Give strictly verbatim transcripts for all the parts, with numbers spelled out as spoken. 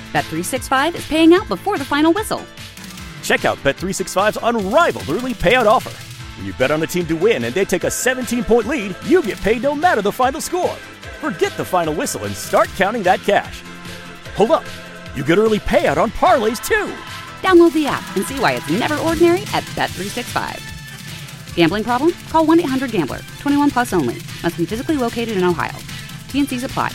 Bet three sixty-five is paying out before the final whistle. Check out Bet three sixty-five's unrivaled early payout offer. When you bet on a team to win and they take a seventeen-point lead, you get paid no matter the final score. Forget the final whistle and start counting that cash. Hold up. You get early payout on parlays, too. Download the app and see why it's never ordinary at Bet three sixty-five. Gambling problem? Call one eight hundred gambler. twenty-one plus only. Must be physically located in Ohio. T N Cs apply.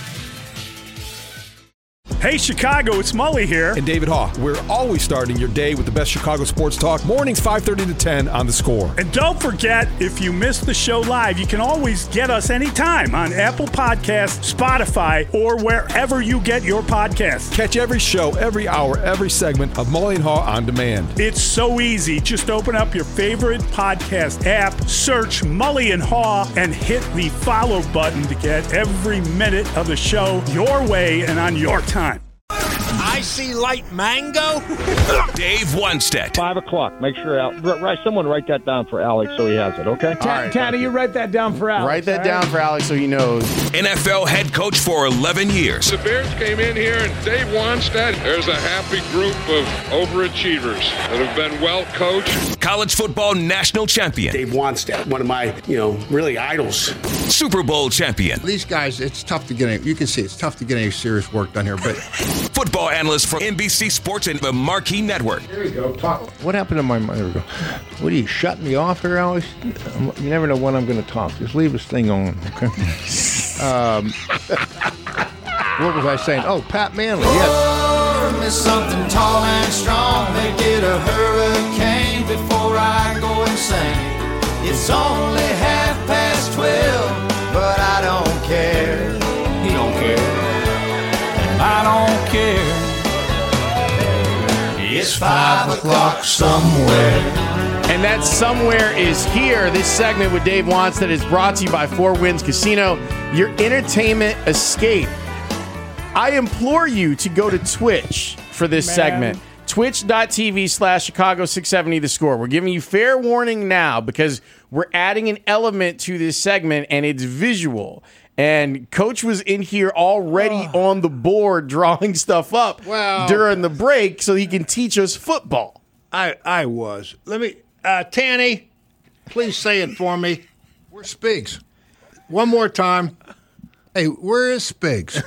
Hey, Chicago, it's Mully here. And David Haugh. We're always starting your day with the best Chicago sports talk. Mornings five thirty to ten on The Score. And don't forget, if you missed the show live, you can always get us anytime on Apple Podcasts, Spotify, or wherever you get your podcasts. Catch every show, every hour, every segment of Mully and Haugh on demand. It's so easy. Just open up your favorite podcast app, search Mully and Haugh, and hit the follow button to get every minute of the show your way and on your time. I see light mango. Dave Wannstedt. Five o'clock. Make sure, Al- right, someone write that down for Alex so he has it, okay? Ta- right, Taddy, you write that down for Alex. Write that down right? for Alex so he knows. N F L head coach for eleven years. The Bears came in here, and Dave Wannstedt, there's a happy group of overachievers that have been well coached. College football national champion. Dave Wannstedt, one of my, you know, really idols. Super Bowl champion. These guys, it's tough to get any, you can see it's tough to get any serious work done here, but. Football analyst for N B C Sports and the Marquee Network. There you go. Talk. What happened to my mind? There we go. What are you, shutting me off here, Alex? You never know when I'm going to talk. Just leave this thing on, okay? um, what was I saying? Oh, Pat Manley, yes. Oh, miss something tall and strong. Make it a hurricane before I go insane. It's only half past twelve, but I don't care. He don't care. I don't care. It's five o'clock somewhere. And that somewhere is here. This segment with Dave Wannstedt is brought to you by Four Winds Casino, your entertainment escape. I implore you to go to Twitch for this Man. segment. Twitch.tv slash Chicago six seventy The Score. We're giving you fair warning now because we're adding an element to this segment, and it's visual. And Coach was in here already oh. on the board drawing stuff up well, during the break so he can teach us football. I I was. Let me, uh, Tanny, please say it for me. Where's Spigs? One more time. Hey, where is Spigs?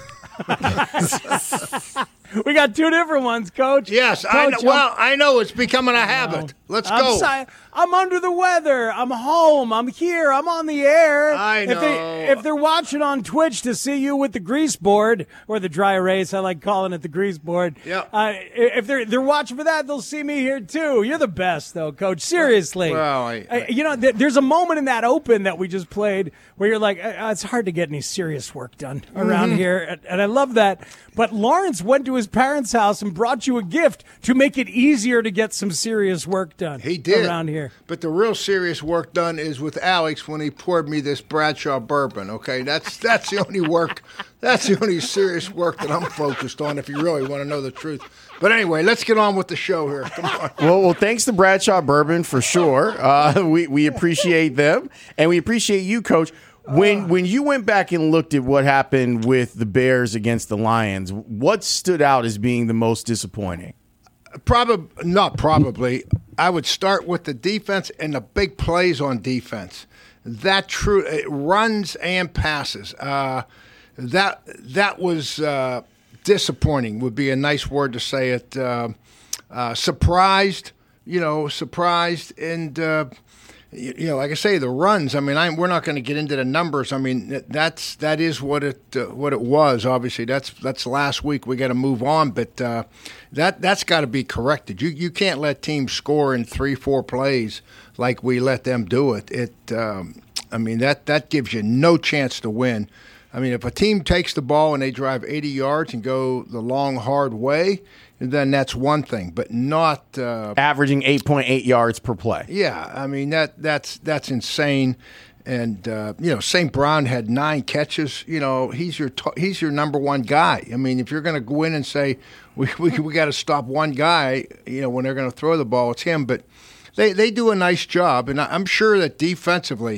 We got two different ones, Coach. Yes, Coach, I know. Well, I know it's becoming a habit. Let's I'm go. Si- I'm under the weather. I'm home. I'm here. I'm on the air. I know. If, they, if they're watching on Twitch to see you with the grease board or the dry erase, I like calling it the grease board. Yeah. Uh, if they're they're watching for that, they'll see me here too. You're the best, though, Coach. Seriously. Well, I, I, uh, you know, th- there's a moment in that open that we just played where you're like, uh, it's hard to get any serious work done around mm-hmm. here, and, and I love that. But Lawrence went to his parents' house and brought you a gift to make it easier to get some serious work done. He did around here. But the real serious work done is with Alex when he poured me this Bradshaw bourbon. Okay, that's that's the only work. That's the only serious work that I'm focused on. If you really want to know the truth. But anyway, let's get on with the show here. Come on. Well, well, thanks to Bradshaw Bourbon for sure. Uh, we we appreciate them, and we appreciate you, Coach. When when you went back and looked at what happened with the Bears against the Lions, what stood out as being the most disappointing? Probably not. Probably, I would start with the defense and the big plays on defense. That true it runs and passes. Uh, that that was uh, disappointing. Would be a nice word to say it. Uh, uh, surprised, you know, surprised and. Uh, You know, like I say, the runs. I mean, I, we're not going to get into the numbers. I mean, that's that is what it uh, what it was. Obviously, that's that's last week. We got to move on, but uh, that that's got to be corrected. You you can't let teams score in three four plays like we let them do it. It. Um, I mean, that that gives you no chance to win. I mean, if a team takes the ball and they drive eighty yards and go the long, hard way, then that's one thing, but not uh, averaging eight point eight yards per play. Yeah, I mean that that's that's insane. And uh, you know, Saint Brown had nine catches. You know, he's your t- he's your number one guy. I mean, if you're going to go in and say we we, we got to stop one guy, you know, when they're going to throw the ball, it's him. But they they do a nice job, and I'm sure that defensively.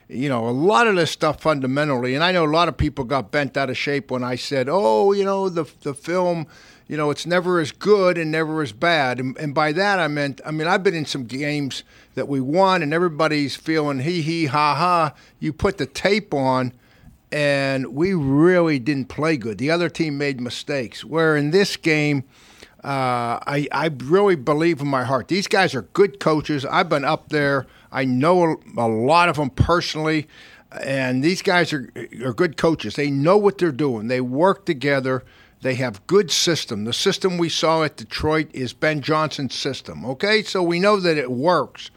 you know, a lot of this stuff fundamentally, and I know a lot of people got bent out of shape when I said, oh, you know, the the film, you know, it's never as good and never as bad. And, and by that I meant, I mean, I've been in some games that we won and everybody's feeling hee hee ha ha. You put the tape on and we really didn't play good. The other team made mistakes. Where in this game, uh, I, I really believe in my heart. These guys are good coaches. I've been up there. I know a lot of them personally. And these guys are, are good coaches. They know what they're doing. They work together. They have good system. The system we saw at Detroit is Ben Johnson's system, okay? So we know that it works.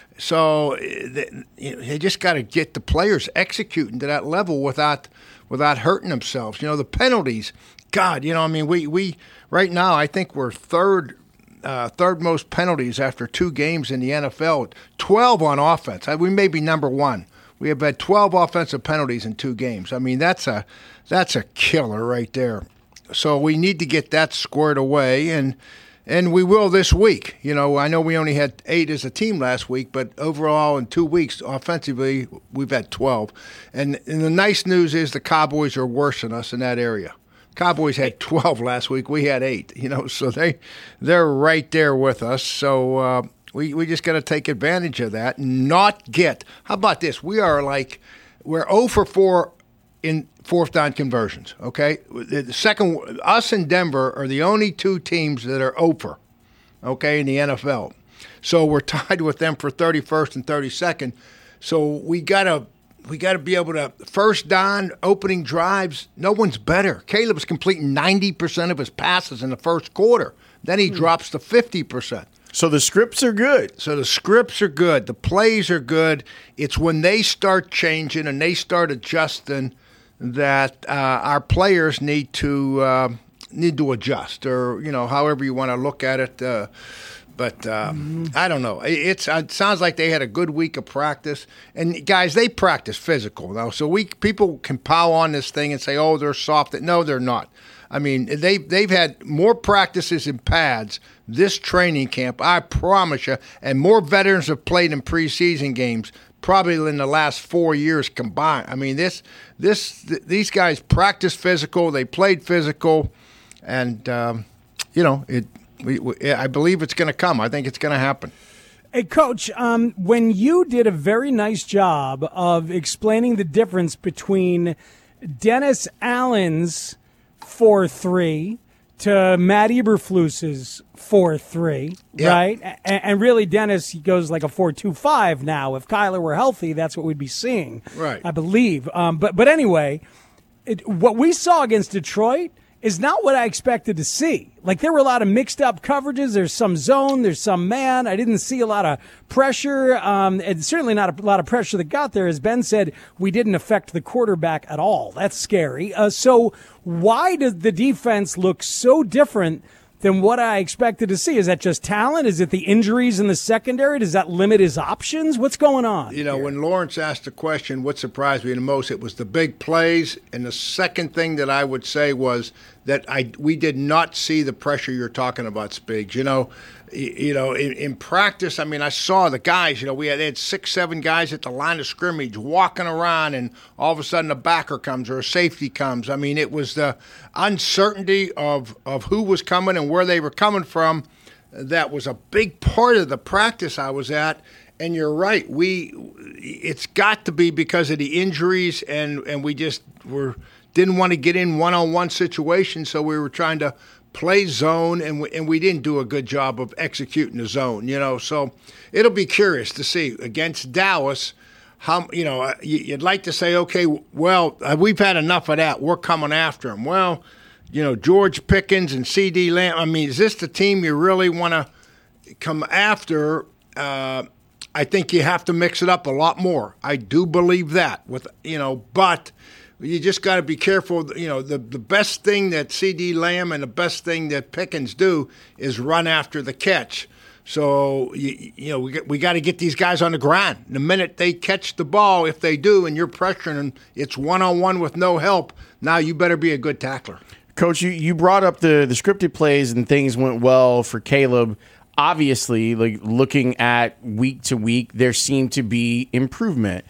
So they, you know, they just got to get the players executing to that level without without hurting themselves. You know, the penalties, God, you know, I mean, we, we right now I think we're third uh, third most penalties after two games in the N F L, twelve on offense. We may be number one. We have had twelve offensive penalties in two games. I mean, that's a that's a killer right there. So we need to get that squared away, and and we will this week. You know, I know we only had eight as a team last week, but overall in two weeks, offensively, we've had twelve. And, and the nice news is the Cowboys are worse than us in that area. Cowboys had twelve last week. We had eight, you know, so they, they're right there with us. So uh, we, we just got to take advantage of that and not get – how about this? We are like – we're zero for four in fourth down conversions, okay? The second, us and Denver are the only two teams that are over, okay, in the N F L. So we're tied with them for thirty-first and thirty-second. So we gotta we gotta be able to first down, opening drives. No one's better. Caleb's completing ninety percent of his passes in the first quarter. Then he hmm. drops to fifty percent. So the scripts are good. So the scripts are good. The plays are good. It's when they start changing and they start adjusting that uh, our players need to uh, need to adjust, or you know, however you want to look at it. Uh, but uh, mm-hmm. I don't know. It's it sounds like they had a good week of practice, and guys, they practice physical now. So we people can pow on this thing and say, "Oh, they're soft." No, they're not. I mean, they they've had more practices in pads this training camp, I promise you, and more veterans have played in preseason games probably in the last four years combined. I mean, this, this, th- these guys practice physical. They played physical, and um, you know, it. We, we, I believe it's going to come. I think it's going to happen. Hey, Coach, um, when you did a very nice job of explaining the difference between Dennis Allen's four three to Matt Eberflus's four three, yep. right? And, and really, Dennis, he goes like a four two five now. If Kyler were healthy, that's what we'd be seeing, right? I believe. Um, but but anyway, it, what we saw against Detroit is not what I expected to see. Like, there were a lot of mixed up coverages. There's some zone, there's some man. I didn't see a lot of pressure, um, and certainly not a lot of pressure that got there. As Ben said, we didn't affect the quarterback at all. That's scary. Uh, so why does the defense look so different than what I expected to see? Is that just talent? Is it the injuries in the secondary? Does that limit his options? What's going on? You know, here? When Lawrence asked the question, what surprised me the most, it was the big plays. And the second thing that I would say was that I we did not see the pressure you're talking about, Spigs. You know, you know, in, in practice, I mean, I saw the guys, you know, we had, they had six, seven guys at the line of scrimmage walking around, and all of a sudden a backer comes or a safety comes. I mean, it was the uncertainty of, of who was coming and where they were coming from. That was a big part of the practice I was at. And you're right, we it's got to be because of the injuries, and, and we just were didn't want to get in one-on-one situations, so we were trying to play zone, and we, and we didn't do a good job of executing the zone, you know. So it'll be curious to see against Dallas how, you know, you'd like to say, okay, well, we've had enough of that. We're coming after them. Well, you know, George Pickens and C D Lamb, I mean, is this the team you really want to come after? Uh, I think you have to mix it up a lot more. I do believe that, with you know, but you just got to be careful. You know, the, the best thing that C D Lamb and the best thing that Pickens do is run after the catch. So, you, you know, we, we got to get these guys on the ground. The minute they catch the ball, if they do, and you're pressuring them, it's one-on-one with no help, now you better be a good tackler. Coach, you, you brought up the, the scripted plays and things went well for Caleb. Obviously, like looking at week to week, there seemed to be improvement.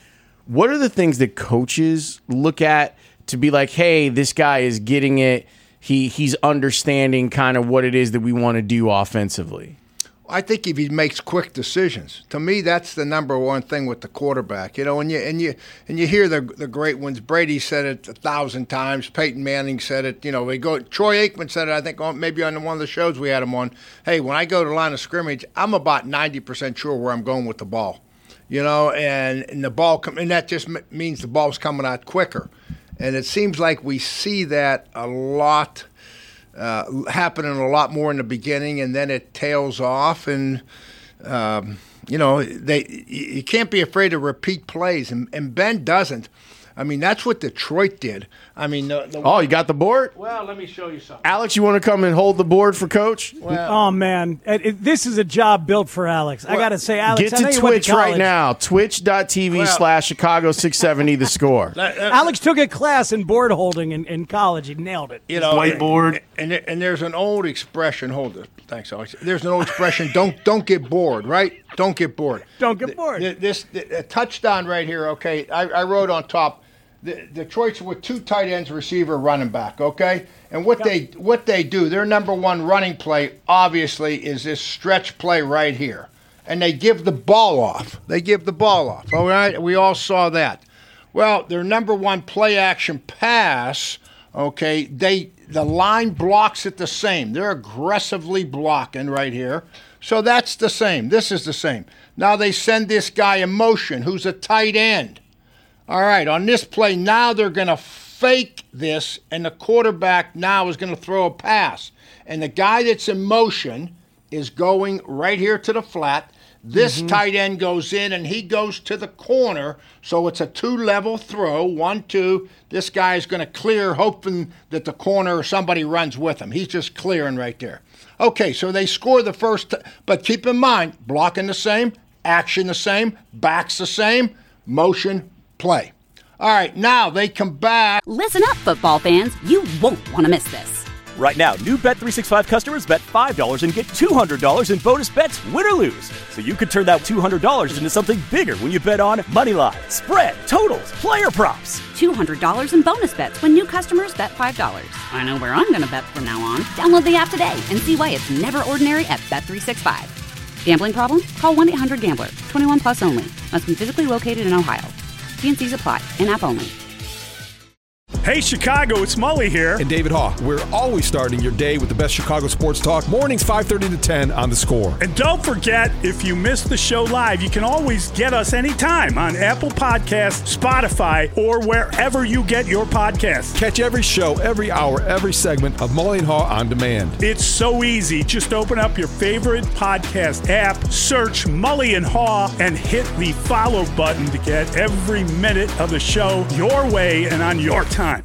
what are the things that coaches look at to be like, hey, this guy is getting it. He he's understanding kind of what it is that we want to do offensively? I think if he makes quick decisions, to me, that's the number one thing with the quarterback. You know, and you and you and you hear the the great ones. Brady said it a thousand times. Peyton Manning said it. You know, we go. Troy Aikman said it. I think on, maybe on one of the shows we had him on. Hey, when I go to the line of scrimmage, I'm about ninety percent sure where I'm going with the ball. You know, and, and the ball com- and that just m- means the ball's coming out quicker. And it seems like we see that a lot. Uh, happening a lot more in the beginning, and then it tails off. And um, you know, they you can't be afraid to repeat plays, and, and Ben doesn't. I mean, that's what Detroit did. I mean, the, the oh, you got the board? Well, let me show you something. Alex, you want to come and hold the board for Coach? Well, oh man, it, it, this is a job built for Alex. Well, I got to say, Alex, get I know to you went Twitch to right now. Twitch.tv well, slash Chicago six seventy. The Score. Alex took a class in board holding in, in college. He nailed it. You know, whiteboard. And, and and there's an old expression. Hold it. Thanks, Alex. There's an old expression. don't don't get bored, right? Don't get bored. Don't get bored. The, this the, the touchdown right here. Okay, I, I wrote on top. The Detroit's with two tight ends, receiver, running back, okay? And what they what they do, their number one running play, obviously, is this stretch play right here. And they give the ball off. They give the ball off, all right? We all saw that. Well, their number one play action pass, okay, they the line blocks it the same. They're aggressively blocking right here. So that's the same. This is the same. Now they send this guy in motion who's a tight end. All right, on this play, now they're going to fake this, and the quarterback now is going to throw a pass. And the guy that's in motion is going right here to the flat. This mm-hmm. tight end goes in, and he goes to the corner, so it's a two-level throw, one, two. This guy is going to clear, hoping that the corner or somebody runs with him. He's just clearing right there. Okay, so they score the first, t- but keep in mind, blocking the same, action the same, backs the same, motion, play. All right, now they come back. Listen up, football fans. You won't want to miss this. Right now, new Bet three sixty-five customers bet five dollars and get two hundred dollars in bonus bets, win or lose. So you could turn that two hundred dollars into something bigger when you bet on money line, spread, totals, player props. two hundred dollars in bonus bets when new customers bet five dollars. I know where I'm going to bet from now on. Download the app today and see why it's never ordinary at Bet three sixty-five. Gambling problem? Call one eight hundred gambler. twenty-one plus only. Must be physically located in Ohio. T N Cs apply. In-app only. Hey, Chicago, it's Mully here. And David Haugh. We're always starting your day with the best Chicago sports talk. Mornings five thirty to ten on The Score. And don't forget, if you missed the show live, you can always get us anytime on Apple Podcasts, Spotify, or wherever you get your podcasts. Catch every show, every hour, every segment of Mully and Haugh on demand. It's so easy. Just open up your favorite podcast app, search Mully and Haugh, and hit the follow button to get every minute of the show your way and on your time.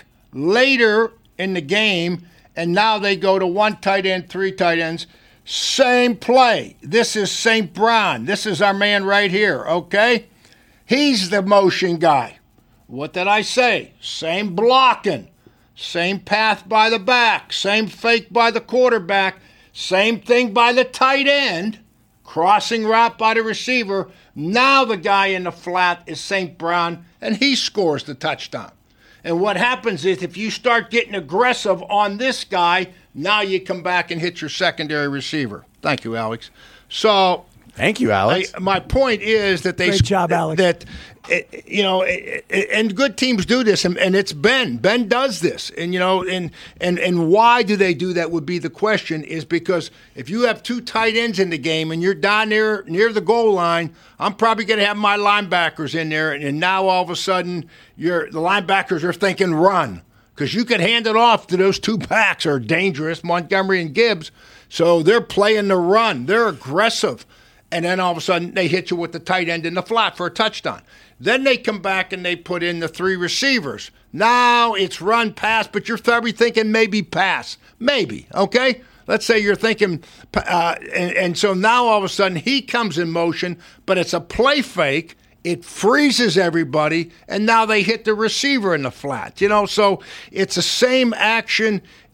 Later in the game, and now they go to one tight end, three tight ends. Same play. This is Saint Brown. This is our man right here, okay? He's the motion guy. What did I say? Same blocking. Same path by the back. Same fake by the quarterback. Same thing by the tight end. Crossing route by the receiver. Now the guy in the flat is Saint Brown, and he scores the touchdown. And what happens is if you start getting aggressive on this guy, now you come back and hit your secondary receiver. Thank you, Alex. So, thank you, Alex. I, my point is that they great job, Alex. That you know, and good teams do this, and, and it's Ben. Ben does this, and you know, and and and why do they do that? Would be the question. Is because if you have two tight ends in the game and you're down near near the goal line, I'm probably going to have my linebackers in there, and, and now all of a sudden, you're the linebackers are thinking run because you could hand it off to those two backs are dangerous, Montgomery and Gibbs. So they're playing the run. They're aggressive. And then all of a sudden they hit you with the tight end in the flat for a touchdown. Then they come back and they put in the three receivers. Now it's run, pass, but you're probably thinking maybe pass. Maybe, okay? Let's say you're thinking, uh, and, and so now all of a sudden he comes in motion, but it's a play fake. It freezes everybody, and now they hit the receiver in the flat. You know, so it's the same action.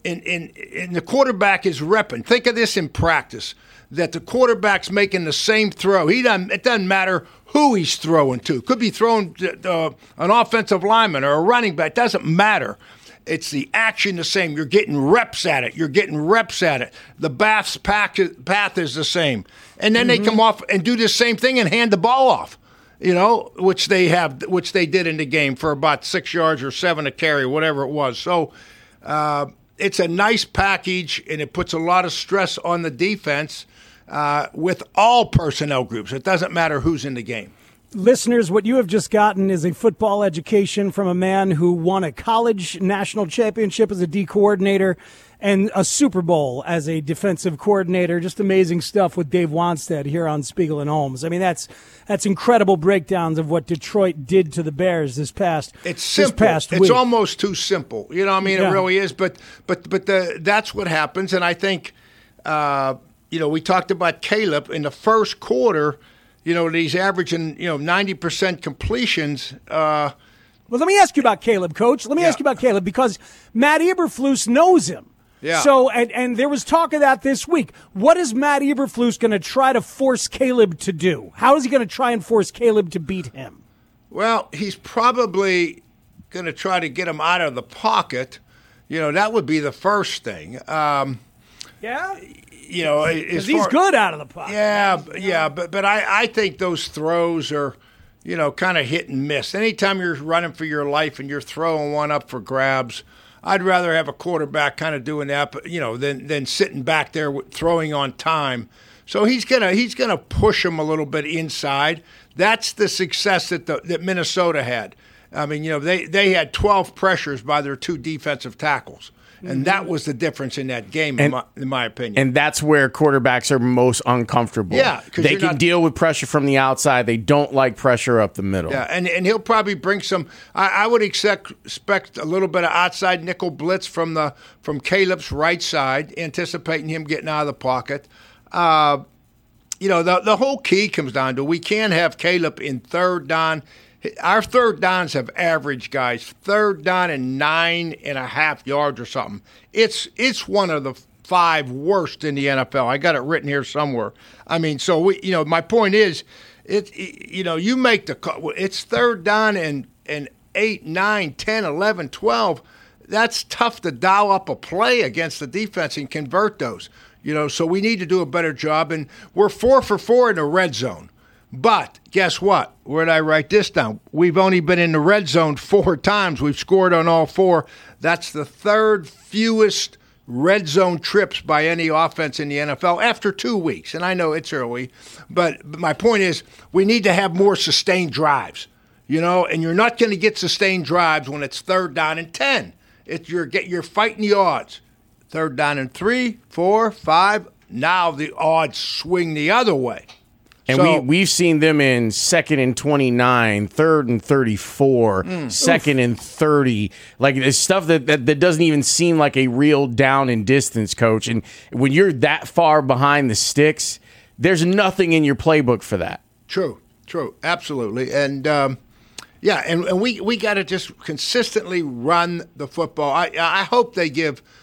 and, and, and the quarterback is repping. Think of this in practice, that the quarterback's making the same throw. He doesn't, it doesn't matter who he's throwing to. Could be throwing uh, an offensive lineman or a running back. Doesn't matter. It's the action the same. You're getting reps at it. You're getting reps at it. The path path is the same. And then mm-hmm. they come off and do the same thing and hand the ball off, you know, which they have, which they did in the game for about six yards or seven a carry, whatever it was. So uh, it's a nice package, and it puts a lot of stress on the defense uh, with all personnel groups. It doesn't matter who's in the game. Listeners, what you have just gotten is a football education from a man who won a college national championship as a D coordinator and a Super Bowl as a defensive coordinator. Just amazing stuff with Dave Wannstedt here on Spiegel and Holmes. I mean, that's that's incredible breakdowns of what Detroit did to the Bears this past It's simple. This past it's week. almost too simple. You know what I mean? Yeah. It really is. But but but the, that's what happens. And I think, uh, you know, we talked about Caleb in the first quarter. You know, he's averaging, you know, ninety percent completions. Uh, well, let me ask you about Caleb, Coach. Let me yeah. ask you about Caleb, because Matt Eberflus knows him. Yeah. So, and, and there was talk of that this week. What is Matt Eberflus going to try to force Caleb to do? How is he going to try and force Caleb to beat him? Well, he's probably going to try to get him out of the pocket. You know, that would be the first thing. Um, yeah? You know, because he's good out of the pocket. Yeah, yeah, but but I, I think those throws are, you know, kind of hit and miss. Anytime you're running for your life and you're throwing one up for grabs, I'd rather have a quarterback kind of doing that, but you know, than than sitting back there with, throwing on time. So he's gonna he's gonna push him a little bit inside. That's the success that the, that Minnesota had. I mean, you know, they they had twelve pressures by their two defensive tackles. And that was the difference in that game, and, in, my, in my opinion. And that's where quarterbacks are most uncomfortable. Yeah, they can not, deal with pressure from the outside. They don't like pressure up the middle. Yeah, and, and he'll probably bring some. I, I would expect, expect a little bit of outside nickel blitz from the from Caleb's right side, anticipating him getting out of the pocket. Uh, you know, the the whole key comes down to we can't have Caleb in third down. Our third downs have averaged, guys, third down and nine and a half yards or something. It's it's one of the five worst in the N F L. I got it written here somewhere. I mean, so we, you know, my point is, it, it you know, you make the it's third down and and eight, nine, ten, eleven, twelve. That's tough to dial up a play against the defense and convert those. You know, so we need to do a better job. And we're four for four in the red zone. But guess what? Where did I write this down? We've only been in the red zone four times. We've scored on all four. That's the third fewest red zone trips by any offense in the N F L after two weeks. And I know it's early, but, but my point is we need to have more sustained drives, you know, and you're not going to get sustained drives when it's third down and ten. It's you're, get, you're fighting the odds. Third down and three, four, five. Now the odds swing the other way. And so, we, we've seen them in second and twenty-nine, third and thirty-four, mm, second oof. and thirty. Like, it's stuff that, that, that doesn't even seem like a real down and distance, Coach. And when you're that far behind the sticks, there's nothing in your playbook for that. True, true, absolutely. And, um, yeah, and, and we, we got to just consistently run the football. I, I hope they give –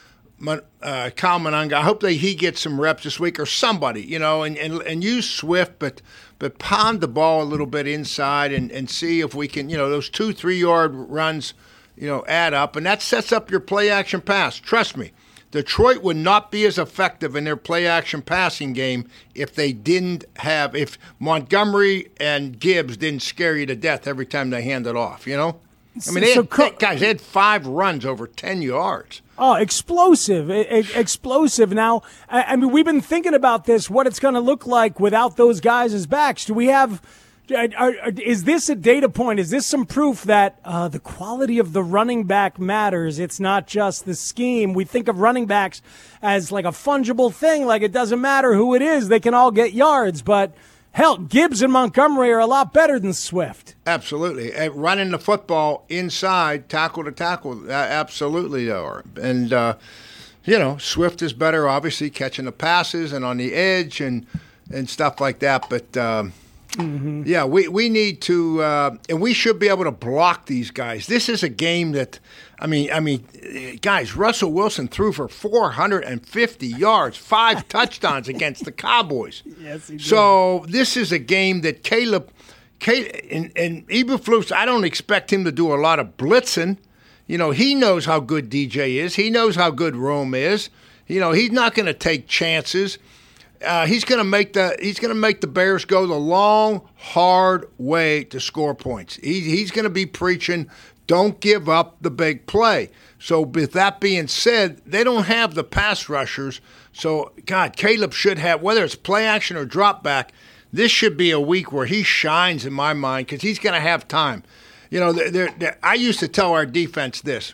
Uh, Kyle Monanga, I hope that he gets some reps this week, or somebody, you know, and, and, and use Swift, but but pound the ball a little bit inside and, and see if we can, you know, those two, three-yard runs, you know, add up. And that sets up your play-action pass. Trust me, Detroit would not be as effective in their play-action passing game if they didn't have, if Montgomery and Gibbs didn't scare you to death every time they hand it off, you know? I mean, they had, so, guys, they had five runs over ten yards. Oh, explosive, explosive. Now, I mean, we've been thinking about this, what it's going to look like without those guys as backs. Do we have, are, is this a data point? Is this some proof that uh, the quality of the running back matters? It's not just the scheme. We think of running backs as like a fungible thing, like it doesn't matter who it is. They can all get yards, but hell, Gibbs and Montgomery are a lot better than Swift. Absolutely. And running the football inside, tackle to tackle, absolutely they are. And, uh, you know, Swift is better, obviously, catching the passes and on the edge and, and stuff like that. But, um, Mm-hmm. Yeah, we, we need to, uh, and we should be able to block these guys. This is a game that, I mean, I mean, guys, Russell Wilson threw for four hundred fifty yards, five touchdowns against the Cowboys. Yes, he did. So this is a game that Caleb, Caleb and, and Eberflus, I don't expect him to do a lot of blitzing. You know, he knows how good D J is. He knows how good Rome is. You know, he's not going to take chances. Uh, he's going to make the he's going to make the Bears go the long, hard way to score points. He, he's going to be preaching, don't give up the big play. So with that being said, they don't have the pass rushers. So, God, Caleb should have, whether it's play action or drop back, this should be a week where he shines in my mind because he's going to have time. You know, they're, they're, I used to tell our defense this.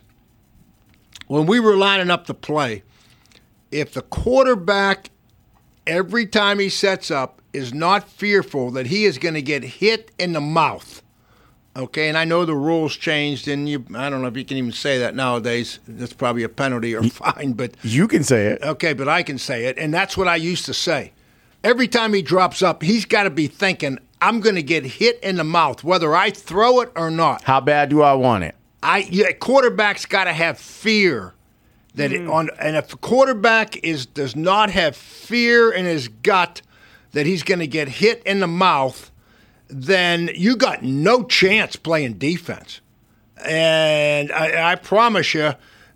When we were lining up the play, if the quarterback – every time he sets up, is not fearful that he is going to get hit in the mouth. Okay, and I know the rules changed, and you, I don't know if you can even say that nowadays. That's probably a penalty or fine, but you can say it. Okay, but I can say it, and that's what I used to say. Every time he drops up, he's got to be thinking, I'm going to get hit in the mouth, whether I throw it or not. How bad do I want it? I yeah, quarterback's got to have fear. That it, on and if the quarterback is does not have fear in his gut that he's going to get hit in the mouth, then you got no chance playing defense. And I, I promise you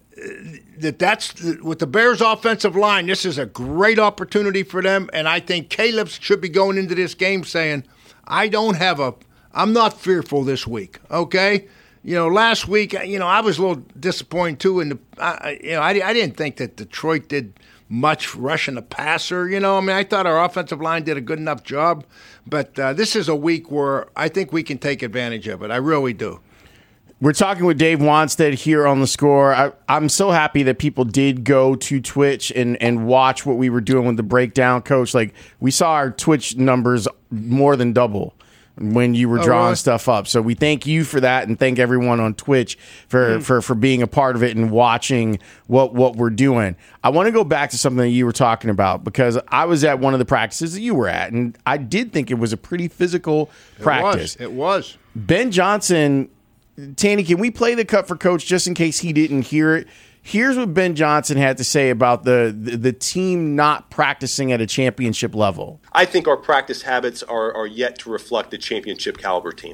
that that's with the Bears' offensive line. This is a great opportunity for them, and I think Caleb should be going into this game saying, "I don't have a, I'm not fearful this week." Okay. You know, last week, you know, I was a little disappointed too. In the, I, you know, I, I didn't think that Detroit did much rushing the passer. You know, I mean, I thought our offensive line did a good enough job. But uh, this is a week where I think we can take advantage of it. I really do. We're talking with Dave Wannstedt here on The Score. I, I'm so happy that people did go to Twitch and, and watch what we were doing with the breakdown, Coach. Like, we saw our Twitch numbers more than double when you were drawing oh, really? stuff up. So we thank you for that, and thank everyone on Twitch for, mm. for, for being a part of it and watching what, what we're doing. I want to go back to something that you were talking about, because I was at one of the practices that you were at, and I did think it was a pretty physical it practice. Was. It was. Ben Johnson, Tanny, can we play the cut for Coach just in case he didn't hear it? Here's what Ben Johnson had to say about the, the, the team not practicing at a championship level. I think our practice habits are, are yet to reflect the championship caliber team.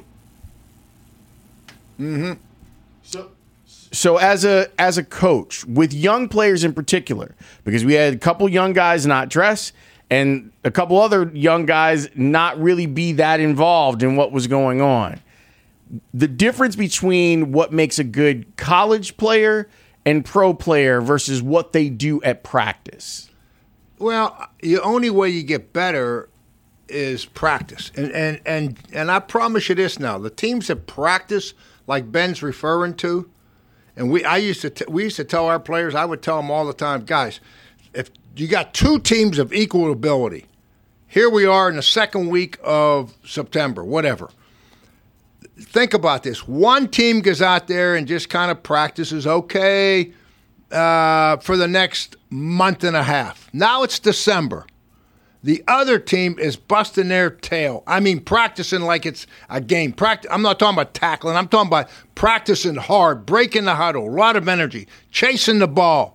Mm-hmm. So, so as a as a coach, with young players in particular, because we had a couple young guys not dress and a couple other young guys not really be that involved in what was going on. The difference between what makes a good college player and pro player versus what they do at practice? Well, the only way you get better is practice. And and and, and I promise you this now. The teams that practice like Ben's referring to, and we I used to t- we used to tell our players, I would tell them all the time, guys, if you got two teams of equal ability, here we are in the second week of September, whatever. Think about this. One team goes out there and just kind of practices okay uh, for the next month and a half. Now it's December. The other team is busting their tail. I mean, practicing like it's a game. Practice. I'm not talking about tackling. I'm talking about practicing hard, breaking the huddle, a lot of energy, chasing the ball.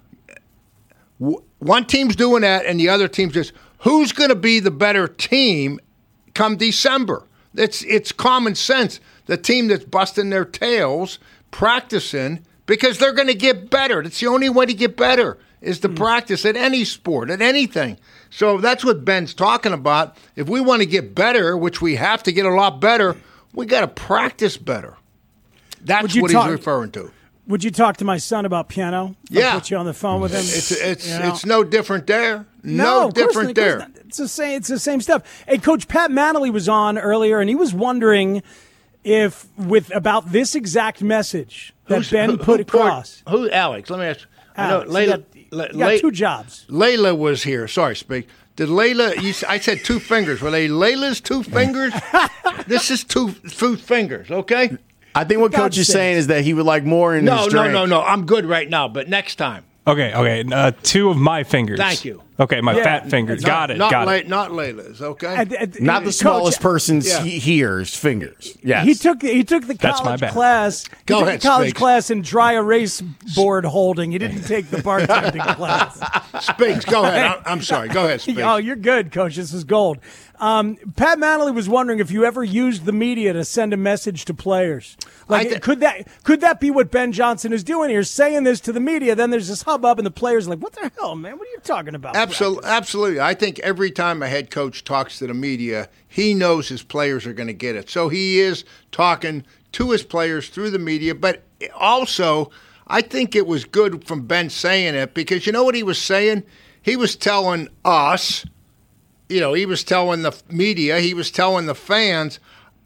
One team's doing that, and the other team's just, who's going to be the better team come December? It's it's common sense. The team that's busting their tails, practicing, because they're going to get better. That's the only way to get better is to mm. practice at any sport, at anything. So that's what Ben's talking about. If we want to get better, which we have to get a lot better, we got to practice better. That's what talk, he's referring to. Would you talk to my son about piano? Yeah. I'll put you on the phone with him. It's it's you know? it's no different there. No, no different there. It's the same. It's the same stuff. Hey, Coach Pat Manley was on earlier, and he was wondering if, with about this exact message that Who's, Ben who, put who across. Poured, who, Alex? Let me ask. Alex, I know Layla. You got, you got two jobs. Layla was here. Sorry, speak. Did Layla? You, I said two fingers. Were they Layla's two fingers? This is two two fingers. Okay. I think what Coach is saying is that he would like more in no, his drink. No, no, no, no. I'm good right now, but next time. Okay, okay. Uh, two of my fingers. Thank you. Okay, my Yeah. fat fingers. Not- Got it. Not got La- it. Not Layla's. Okay. At- at- Not the Coach, smallest person's Yeah. he- here's fingers. Yes. He took he took the That's my college bad. class. He Go took ahead, the college Speaks. class in dry erase board holding. He didn't take the bartending class. Speaks. Go ahead. I'm, I'm sorry. Go ahead, Speaks. Oh, you're good, Coach. This is gold. Um, Pat Manley was wondering if you ever used the media to send a message to players. Like, I th- could that could that be what Ben Johnson is doing here, saying this to the media? Then there's this hubbub, and the players are like, "What the hell, man? What are you talking about?" Absolutely, absolutely. I think every time a head coach talks to the media, he knows his players are going to get it. So he is talking to his players through the media. But also, I think it was good from Ben saying it because you know what he was saying? He was telling us, you know, he was telling the media, he was telling the fans,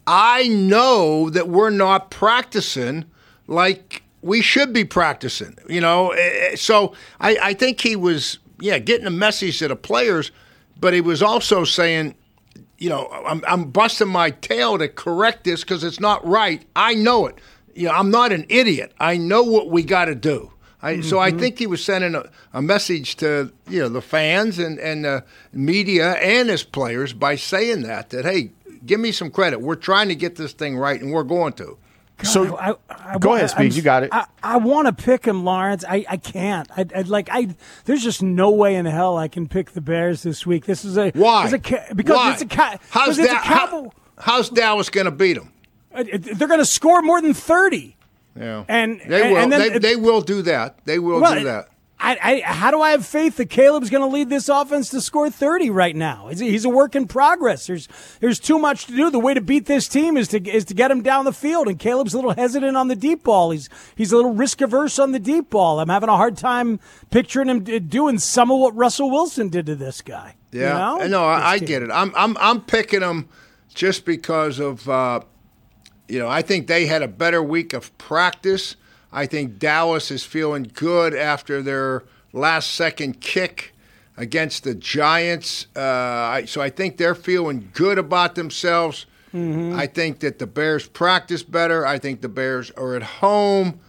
I know that we're not practicing like we should be practicing, you know. So I, I think he was, yeah, getting a message to the players, but he was also saying, you know, I'm, I'm busting my tail to correct this because it's not right. I know it. You know, I'm not an idiot. I know what we got to do. I, mm-hmm. So I think he was sending a, a message to, you know, the fans and, and the media and his players by saying that, that, hey, give me some credit. We're trying to get this thing right, and we're going to. God, So I, I, go I, ahead, Speaks. You got it. I, I want to pick him, Lawrence. I, I can't. I, I like. I there's just no way in hell I can pick the Bears this week. This is a Why? It's a, because Why? it's a ca- how's, it's da- a Cowboy. how, how's Dallas going to beat them? They're going to score more than thirty. Yeah, and they and, will. And then, they, they will do that. They will well, do that. I, I, how do I have faith that Caleb's going to lead this offense to score thirty right now? He's, he's a work in progress. There's there's too much to do. The way to beat this team is to is to get him down the field. And Caleb's a little hesitant on the deep ball. He's he's a little risk averse on the deep ball. I'm having a hard time picturing him doing some of what Russell Wilson did to this guy. Yeah, you know? no, I, I get it. I'm I'm I'm picking them just because of uh, you know I think they had a better week of practice. I think Dallas is feeling good after their last second kick against the Giants. Uh, I, so I think they're feeling good about themselves. Mm-hmm. I think that the Bears practice better. I think the Bears are at home,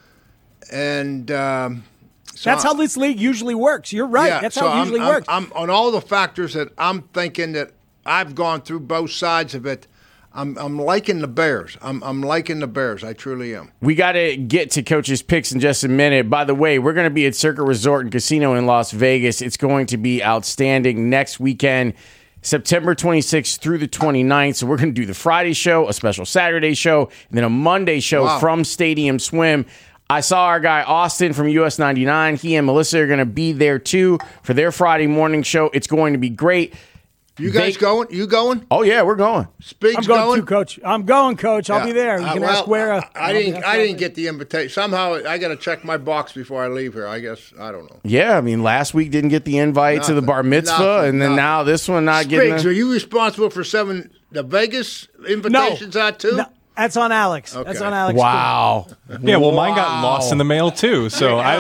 and um, so that's how this league usually works. You're right. Yeah, that's so how it usually I'm, works. I'm, I'm on all the factors that I'm thinking that I've gone through both sides of it. I'm I'm liking the Bears. I'm I'm liking the Bears. I truly am. We got to get to Coach's picks in just a minute. By the way, we're going to be at Circa Resort and Casino in Las Vegas. It's going to be outstanding next weekend, September twenty-sixth through the twenty-ninth. So we're going to do the Friday show, a special Saturday show, and then a Monday show Wow. from Stadium Swim. I saw our guy Austin from U S ninety-nine. He and Melissa are going to be there too for their Friday morning show. It's going to be great. You guys They- going? You going? Oh, yeah, we're going. Speaks I'm going, going? too, Coach. I'm going, Coach. I'll Yeah. be there. You Uh, can well, ask where. Uh, I, I didn't. I didn't get the invitation. Somehow I got to check my box before I leave here. I guess I don't know. Yeah, I mean, last week didn't get the invite to the Nothing. bar mitzvah, Nothing. and then Nothing. now this one not getting Spriggs, the- are you responsible for seven the Vegas invitations out too? No, that's on Alex. Okay. That's on Alex. Wow. Yeah, well, mine got lost in the mail too. So I,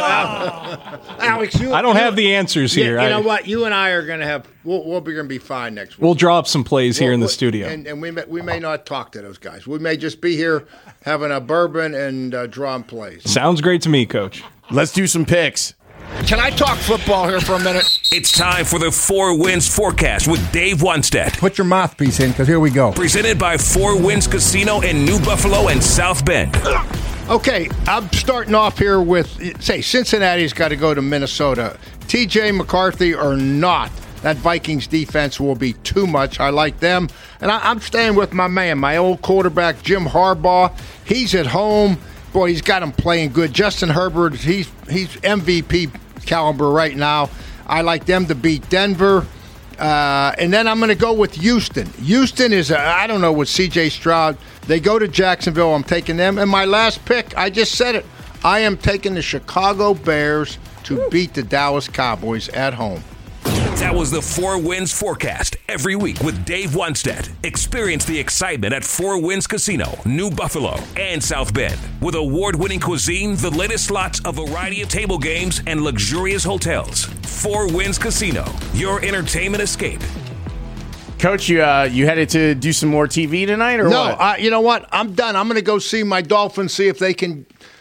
Alex, you, I don't you- have the answers You, here. you I- know what? You and I are going to have. We'll, we'll be going to be fine next week. We'll draw up some plays here We'll- in the we'll- studio. and, and we may, we may not talk to those guys. We may just be here having a bourbon and uh, drawing plays. Sounds great to me, Coach. Let's do some picks. Can I talk football here for a minute? It's time for the Four Winds Forecast with Dave Wannstedt. Put your mouthpiece in, because here we go. Presented by Four Winds Casino in New Buffalo and South Bend. Okay, I'm starting off here with, say, Cincinnati's got to go to Minnesota. T J McCarthy or not, that Vikings defense will be too much. I like them. And I, I'm staying with my man, my old quarterback, Jim Harbaugh. He's at home. Boy, he's got him playing good. Justin Herbert, he's he's M V P caliber right now. I like them to beat Denver. Uh, and then I'm going to go with Houston. Houston is, a, I don't know, with C J Stroud. They go to Jacksonville. I'm taking them. And my last pick, I just said it. I am taking the Chicago Bears to beat the Dallas Cowboys at home. That was the Four Winds Forecast every week with Dave Wannstedt. Experience the excitement at Four Winds Casino, New Buffalo, and South Bend. With award-winning cuisine, the latest slots, a variety of table games, and luxurious hotels. Four Winds Casino, your entertainment escape. Coach, you uh, you headed to do some more T V tonight, or no, what? I, you know what? I'm done. I'm going to go see my Dolphins, see if they can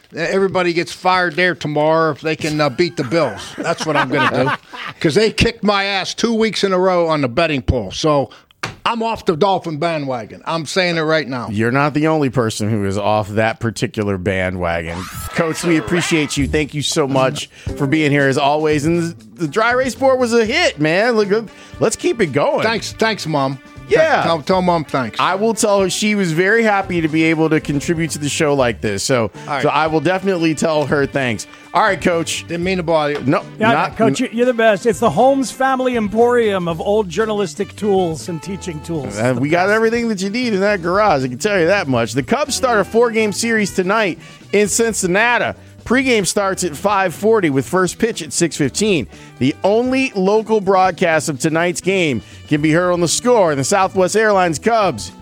everybody gets fired there tomorrow if they can uh, beat the Bills. That's what I'm going to do because they kicked my ass two weeks in a row on the betting pool. So I'm off the Dolphin bandwagon. I'm saying it right now. You're not the only person who is off that particular bandwagon. Coach, we appreciate you. Thank you so much for being here as always. And the, the dry erase board was a hit, man. Look, let's keep it going. Thanks, thanks, Mom. Yeah. Tell, tell Mom thanks. I will tell her she was very happy to be able to contribute to the show like this. So, right. so I will definitely tell her thanks. All right, Coach. Didn't mean to bother you. No, Yeah, not, Coach, you're the best. It's the Holmes Family Emporium of old journalistic tools and teaching tools. Uh, we got everything that you need in that garage. I can tell you that much. The Cubs start a four-game series tonight in Cincinnati. Pregame starts at five forty with first pitch at six fifteen. The only local broadcast of tonight's game can be heard on The Score and the Southwest Airlines Cubs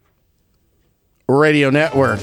Radio Network.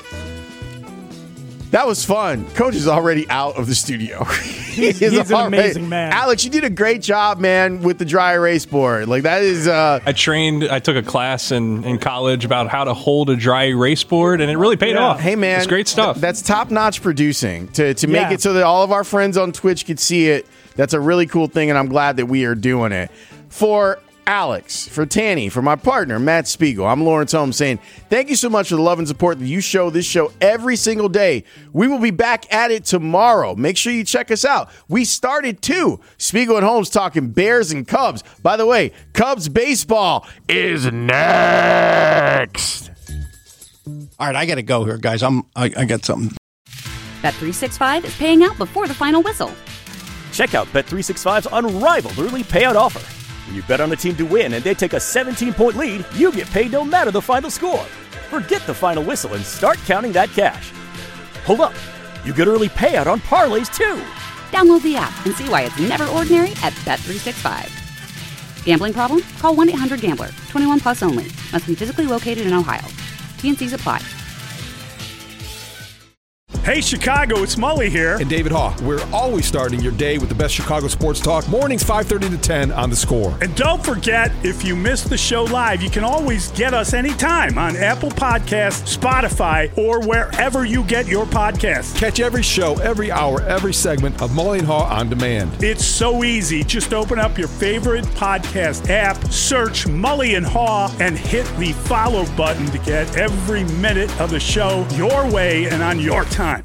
That was fun. Coach is already out of the studio. He's, he's an already, amazing man. Alex, you did a great job, man, with the dry erase board. Like, that is... Uh, I trained, I took a class in, in college about how to hold a dry erase board, and it really paid Yeah. off. Hey, man. It's great stuff. th- that's top-notch producing. To, to make Yeah. it so that all of our friends on Twitch could see it, that's a really cool thing, and I'm glad that we are doing it. For Alex, for Tanny, for my partner, Matt Spiegel, I'm Lawrence Holmes saying thank you so much for the love and support that you show this show every single day. We will be back at it tomorrow. Make sure you check us out. We started too. Spiegel and Holmes talking Bears and Cubs. By the way, Cubs baseball is next. All right, I got to go here, guys. I'm I, I got something. Bet three sixty-five is paying out before the final whistle. Check out Bet three sixty-five's unrivaled early payout offer. When you bet on a team to win and they take a seventeen-point lead, you get paid no matter the final score. Forget the final whistle and start counting that cash. Hold up. You get early payout on parlays, too. Download the app and see why it's never ordinary at Bet three sixty-five. Gambling problem? Call one eight hundred gambler. twenty-one plus only. Must be physically located in Ohio. T and C's apply. Hey, Chicago, it's Mully here. And David Haw. We're always starting your day with the best Chicago sports talk. Mornings five thirty to ten on The Score. And don't forget, if you missed the show live, you can always get us anytime on Apple Podcasts, Spotify, or wherever you get your podcasts. Catch every show, every hour, every segment of Mully and Haw on demand. It's so easy. Just open up your favorite podcast app, search Mully and Haw, and hit the follow button to get every minute of the show your way and on your time.